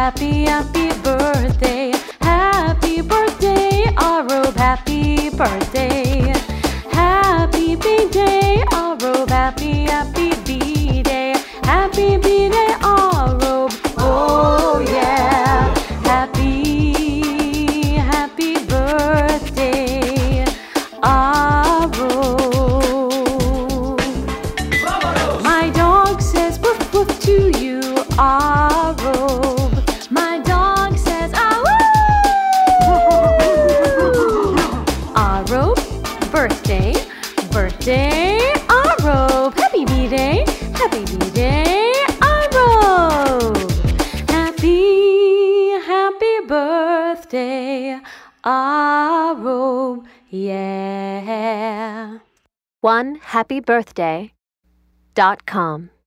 happy, happy birthday. Happy birthday, Arobe, happy birthday. Happy B-Day, Arobe, happy, happy B-Day. Happy B-Day, Arobe, oh yeah. Happy, happy birthday, Arobe. My dog says woof woof to you, Arobe. My dog says ah woo. Arobe, birthday, birthday, Arobe. Happy B-Day, happy B-Day, Arobe. Happy, happy birthday, Arobe, yeah. OneHappyBirthday.com